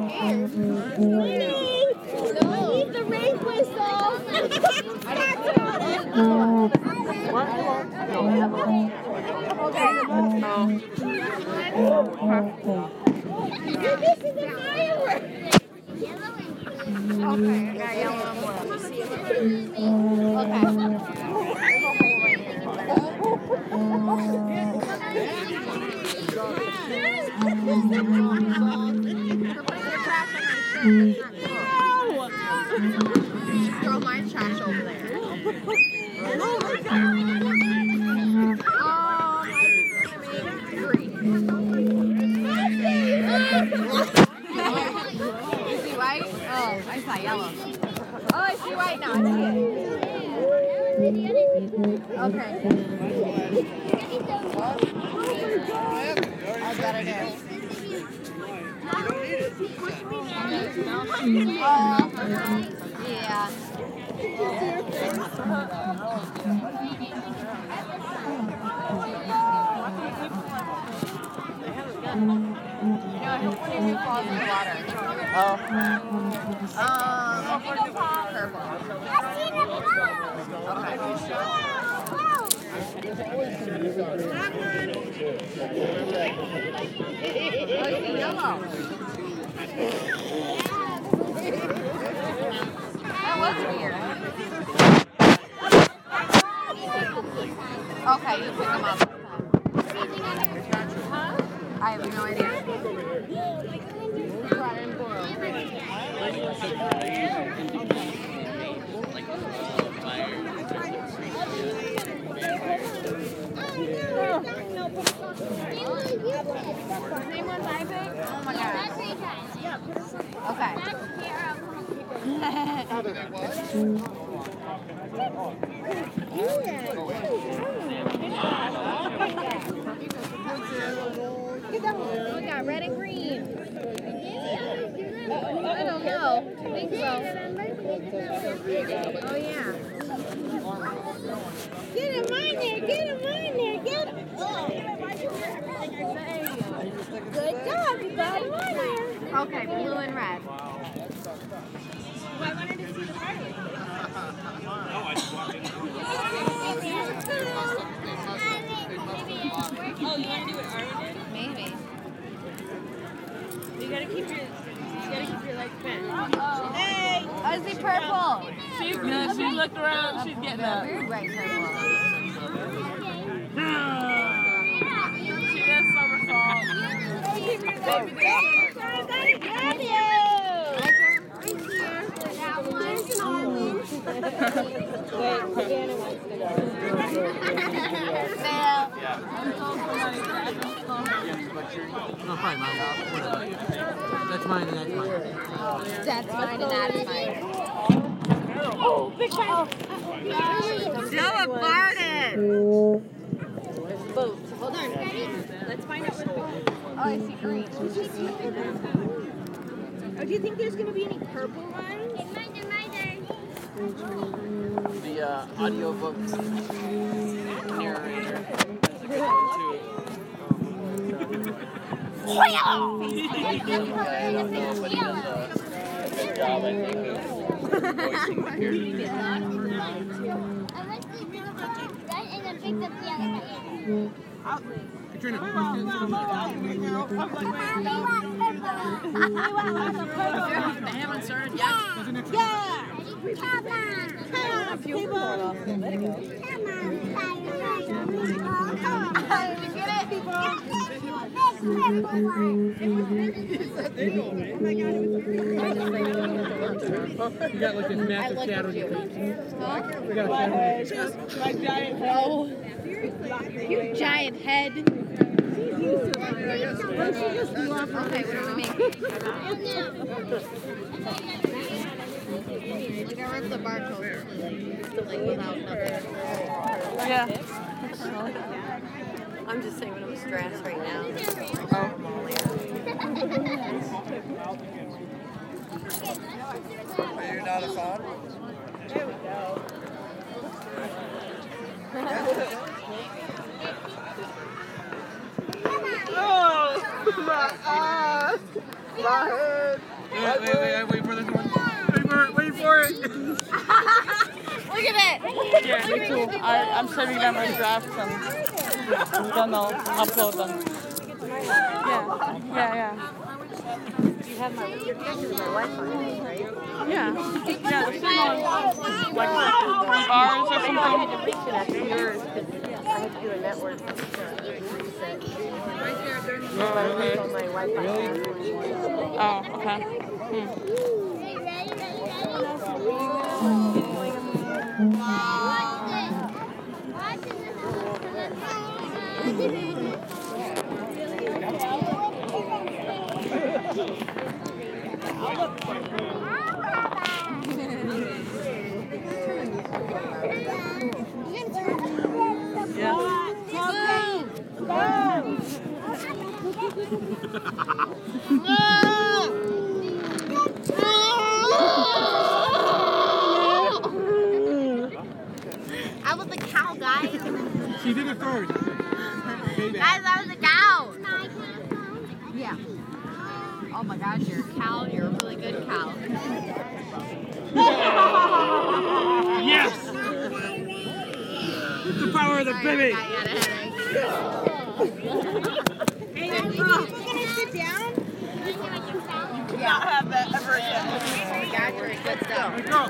Leave the rain whistle. What? You're missing the fireworks. Okay, I got yellow and blue. Okay. Throw my trash over there. You see white? Oh, I saw yellow. Oh, I see white now. I see it. Okay. I better do. Yeah. Falls in the water. Purple. Yellow. That was weird. Okay, you pick them up. I have no idea. Same ones I picked? Oh my god. Okay. We got red and green. I don't know. I think so. Oh yeah. Get him on there. Get him on there. Get him. Good job. You got him on there. Okay, blue and red. I wanted to see the fireworks. Oh, you want to do what Arwen did? Maybe. You gotta keep your legs bent. Hey! I see purple. She looked around. She's getting up. Very bright purple. She did somersault. No, fine, mine. That's mine and that's mine. That's mine and that's mine. Oh, big fire. Stella farted. Boat. Hold on. Let's find out what. Oh, I see green. Oh, do you think there's gonna be any purple ones? The audiobook narrator. I don't know, but he does a good job, I think, of voicing the Katrina, They haven't started yet. Yeah. Come on, people. Did you get it? you got like this massive shadow in your face. You got a shadow. You giant head. Okay, what do we make? We got rid of the barcode. Like without nothing. Yeah. I'm just saying when I'm stressed right now. Are you not a fan? There we go. Oh, my Wait for this one. Wait for it. Look at it. Yeah, me too. I'm saving them as drafts and then I'll upload them. Yeah. You have my Wi-Fi, right? Yeah, the signal like 3 bars or something. I had to reconnect to yours because I had to do a network reset. On my Wi-Fi. Oh, okay. I was a cow, guys. She did it first. Guys, I was a cow. Yeah. Oh my gosh, you're a cow. You're a really good cow. Yes! The power of the baby! I got a headache. Hey, are we gonna sit down? Not have that ever again. Good stuff. Go!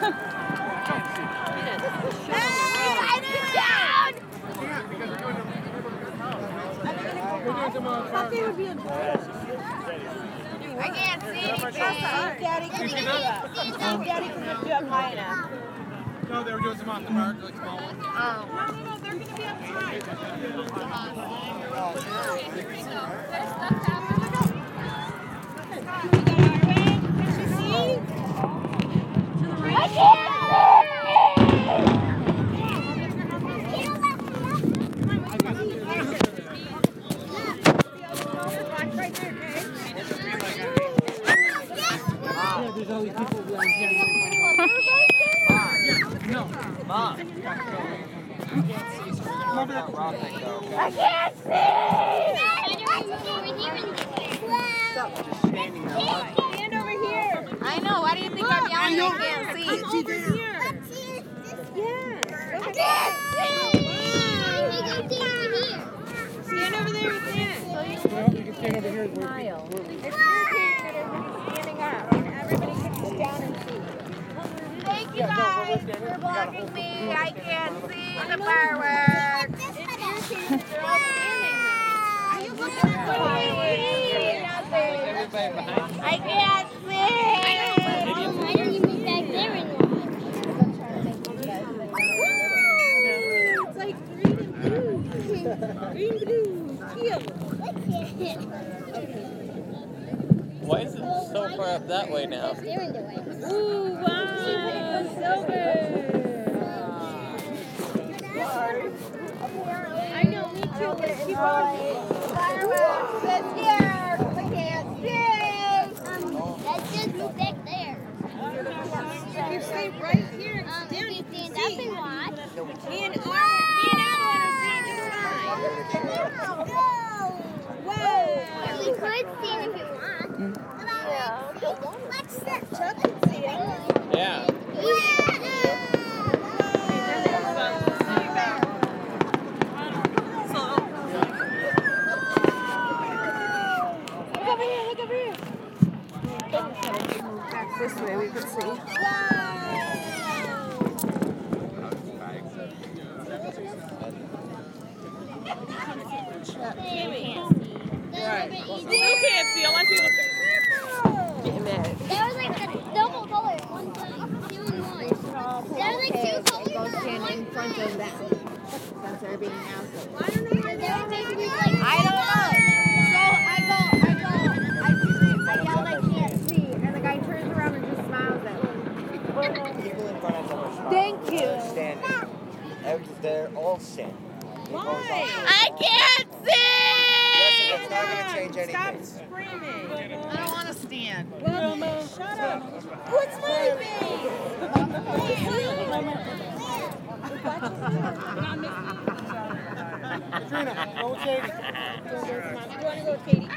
I did down! I can't see anything. Daddy can lift you up high enough. No, they were doing some off the mark, like small ones. Oh. No, they're gonna be outside. There's all these people around here. No. Mom. I can't see! Stand over here. I know. Why do you think I'm yelling? I can't see. Over here. Yeah. I can't Stand over there with Nana. Well, you can stand over here. It's irritating that everybody's standing up and everybody can sit down and see. Thank you guys for blocking me. I can't see the fireworks. It's irritating that they're all standing there. Are you looking at the fireworks? I can't see. Why don't you move back there and watch? It's like green and blue. Green, blue, teal. Why is it so far up that way now? Steering the way. Ooh, wow, silver. I know, me too. Let's keep on. Fireworks this year. We can't see. Let's just move back there. You stay right here. You stand up and watch. Me and Anna want to see just fine. Whoa. We could stand if you want. Let's sit. Chuck can see it. Yeah. Look over here. Look over here. Back this way, we can see. Still can't see. I want to see the That was like a double color. One time. Two in one. That was like two colors. Go stand in front of them. Since they're being assholes. They were basically like. I don't know. So I yelled, I can't see. And the guy turns around and just smiles at me. People in front of them are smiling. Thank you. They're standing. They're all standing. Why? I can't see! Jessica, it's not going to change Stop anything. screaming. I don't want to stand. Well, shut up. What's moving? Trina, go with Katie. You want to go with Katie?